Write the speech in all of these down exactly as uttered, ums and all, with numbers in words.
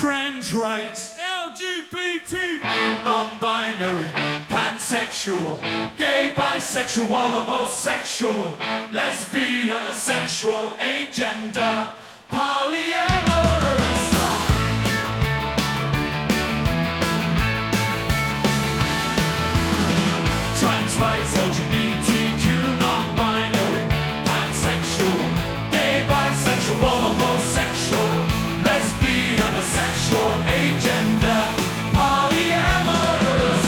trans rights, L G B T, non-binary, pansexual, gay, bisexual, homosexual, lesbian, asexual, agender, polyamorous. Trans rights, L G B T Q, non-binary, pansexual, gay, bisexual, homosexual, lesbian, asexual, agender, polyamorous.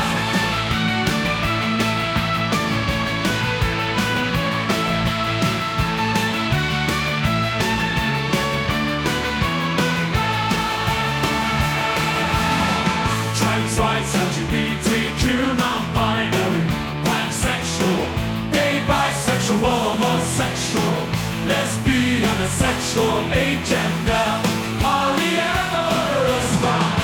Trans rights, L G B T Q, non-binary, pansexual, gay, bisexual, homosexual, lesbian, asexual, agender, polyamorous.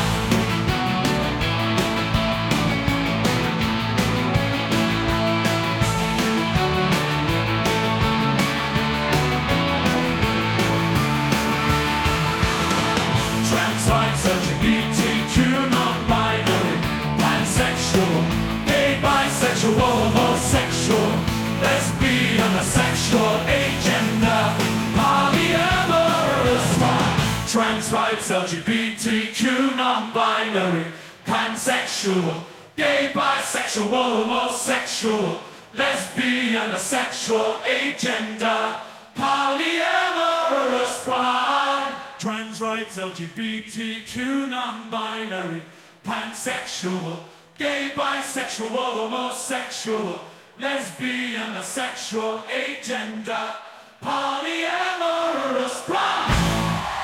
Trans rights, L G B T Q, non-binary, pansexual, gay, bisexual, homosexual, lesbian, asexual, agender, polyamorous. Trans rights, L G B T Q, non-binary, pansexual, gay, bisexual, homosexual, lesbian, asexual, agender, polyamorous. Trans rights, L G B T Q, non-binary, pansexual, gay, bisexual, homosexual, lesbian, asexual, agender, polyamorous.